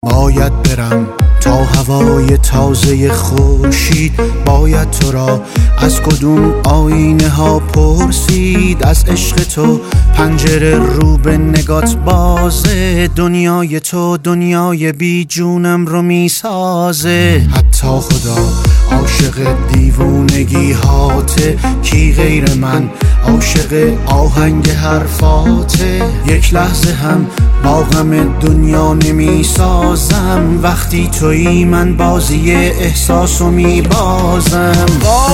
باید برم تا هوای تازه خورشید، باید تو را از کدوم آینه ها پرسید. از عشق تو پنجره رو به نگات بازه، دنیای تو دنیای بی جونم رو میسازه. حتی خدا عاشق دیوونگی هاته، کی غیر من عاشق آهنگ حرفاته. یک لحظه هم با غم دنیا نمی سازم، وقتی تویی من بازی احساسو می بازم.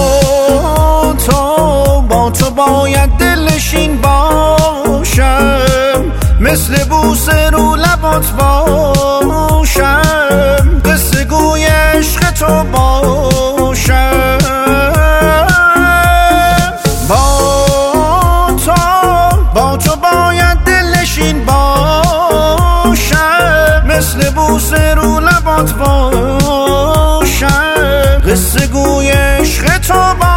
با تو باید دلشین باشم، مثل بوسه رو لبات باشم، قصه گوی عشق تو باشم. با تو باید دلشین باشم، مثل بوسه رو لبات باشم، قصه گوی عشق تو باشم.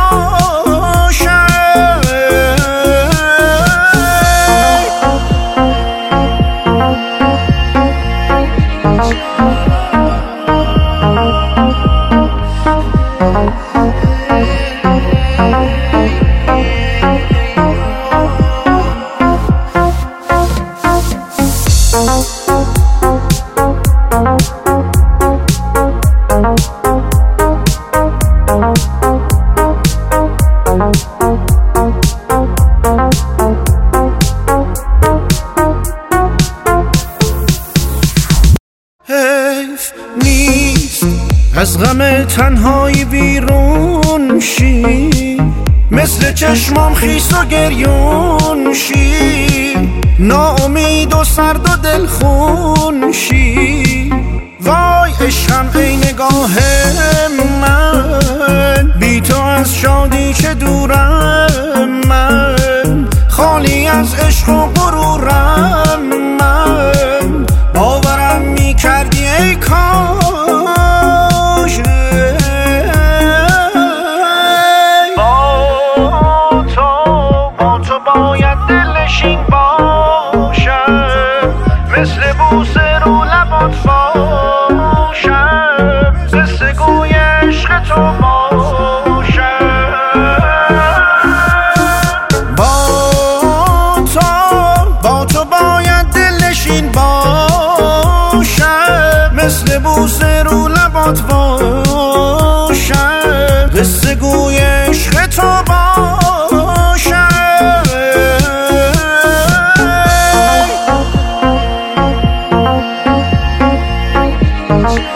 نیست از غم تنهایی بیرون شی، مثل چشمام خیس و گریون شی، ناامید و سرد و دلخون شی. وای عشقم ای نگاه من، بی تو از شادی چه دورم من، خالی از عشق و غرورم من، باورم می کردی ای کاش. با تو باید دلشین باشم، مثل بوسه رو لبات باشم، قصه گوی عشق تو باشم. با تو باید دلشین باشم، مثل بوسه رو لبات باشم، قصه گوی عشق تو باشم.